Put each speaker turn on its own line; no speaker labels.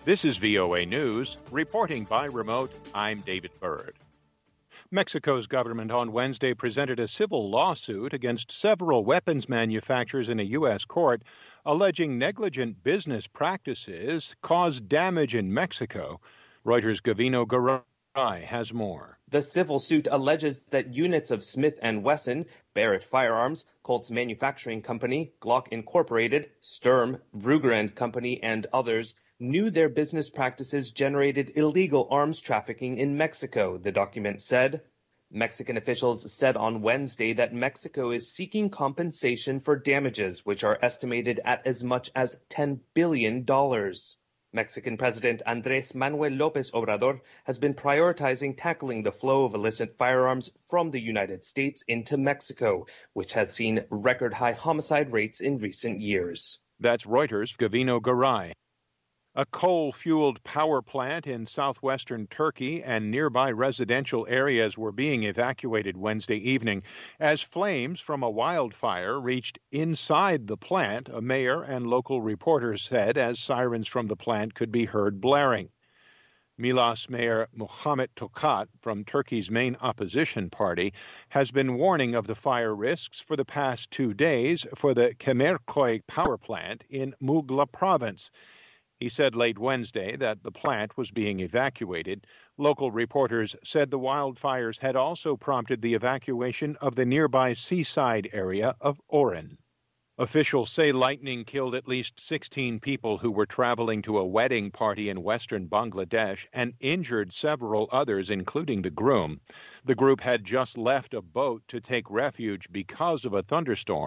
This is VOA News. Reporting by remote, I'm David Bird. Mexico's government on Wednesday presented a civil lawsuit against several weapons manufacturers in a U.S. court, alleging negligent business practices caused damage in Mexico. Reuters' Gavino Garay has more.
The civil suit alleges that units of Smith & Wesson, Barrett Firearms, Colt's Manufacturing Company, Glock Incorporated, Sturm, Ruger & Company, and others knew their business practices generated illegal arms trafficking in Mexico, the document said. Mexican officials said on Wednesday that Mexico is seeking compensation for damages, which are estimated at as much as $10 billion. Mexican President Andrés Manuel López Obrador has been prioritizing tackling the flow of illicit firearms from the United States into Mexico, which has seen record-high homicide rates in recent years.
That's Reuters' Gavino Garay. A coal-fueled power plant in southwestern Turkey and nearby residential areas were being evacuated Wednesday evening as flames from a wildfire reached inside the plant, a mayor and local reporters said, as sirens from the plant could be heard blaring. Milas Mayor Muhammet Tokat from Turkey's main opposition party has been warning of the fire risks for the past 2 days for the Kemerköy power plant in Muğla province. He said late Wednesday that the plant was being evacuated. Local reporters said the wildfires had also prompted the evacuation of the nearby seaside area of Oran. Officials say lightning killed at least 16 people who were traveling to a wedding party in western Bangladesh and injured several others, including the groom. The group had just left a boat to take refuge because of a thunderstorm.